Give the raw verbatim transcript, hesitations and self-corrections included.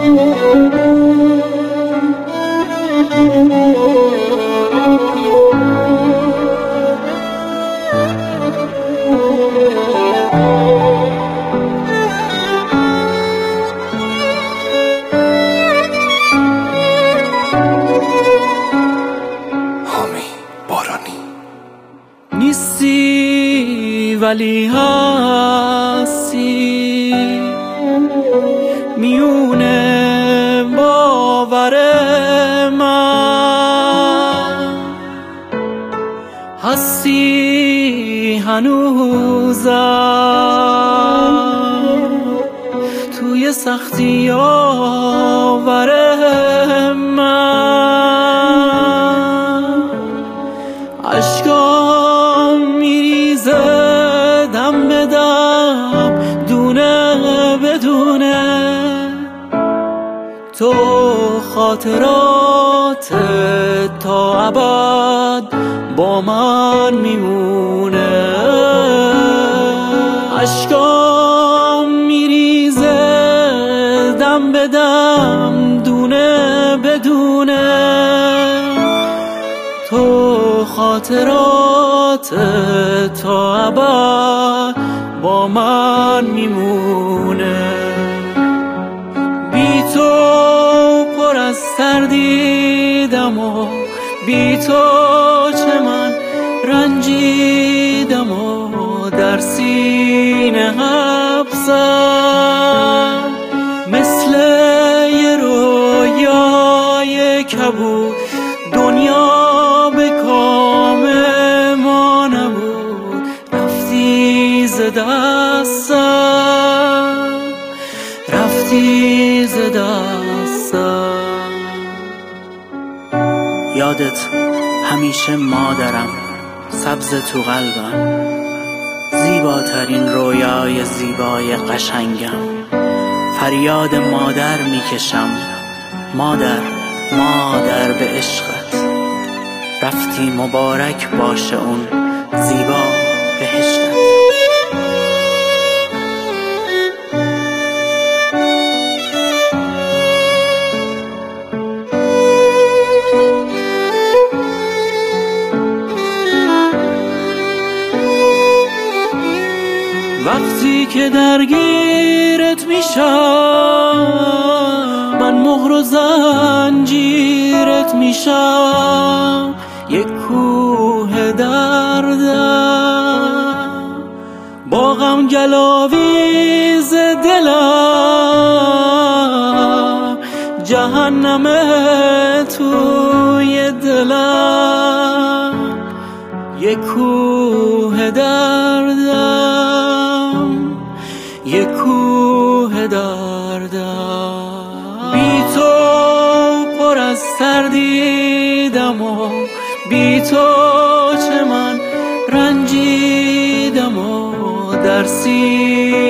نیستی ولی هستی میونه باور من، هستی هنوزم توی سختی آور من. اشکام میریزه دم به دم دونه بدونه، تو خاطرات تا ابد با من میمونه. اشکام میریزه دم به دم دونه بدونه، تو خاطرات تا ابد با من میمونه. بی تو پر از سردیدم و بی تو چه من رنجیدم و در سینه حبسم، مثل یه رویای کبود دنیا به کام ما نبود. رفتی ز دستم، رفتی ز دستم. یادت همیشه مادرم، سبز تو قلبم، زیباترین رویای زیبای قشنگم. فریاد مادر میکشم، مادر مادر به عشقت. رفتی مبارک باشه اون زیبا بهشتت. وقتی که درگیرت میشم، من مهر و زنجیرت میشم. یک کوه دردم با غم گلاویز دلم، جهنم توی دلم. یک کوه دردم، یک کوه دردم. بی تو پر از سردیدم و بی تو چه من رنجیدم و در سینه